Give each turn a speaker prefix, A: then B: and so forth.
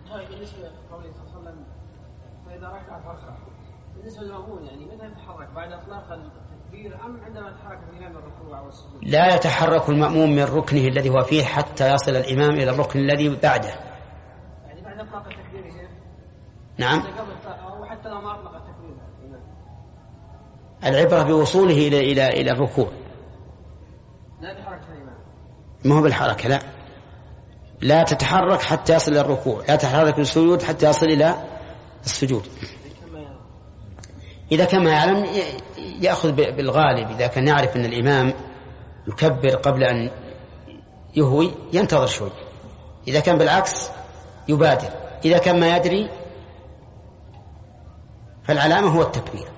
A: بالنسبة لقوله صلى الله عليه وسلم فإذا ركع فركع، بالنسبة للمأمون يعني متى يتحرك بعد إطلاق التكبير أم عندما يتحرك الإمام من الركوع والسجود؟
B: لا يتحرك المأموم من ركنه الذي هو فيه حتى يصل الإمام إلى الركن الذي بعده.
A: يعني بعد إطلاق التكبير يا شيخ؟
B: نعم.
A: أو حتى لو ما أطلق التكبير الإمام.
B: العبرة بوصوله إلى الركوع.
A: لا يتحرك الإمام.
B: ما هو بالحركة، لا تتحرك حتى يصل إلى الركوع، لا تتحرك السجود حتى يصل إلى السجود. إذا كان ما يعلم يأخذ بالغالب، إذا كان يعرف أن الإمام يكبر قبل أن يهوي ينتظر شوي، إذا كان بالعكس يبادر، إذا كان ما يدري فالعلامة هو التكبير.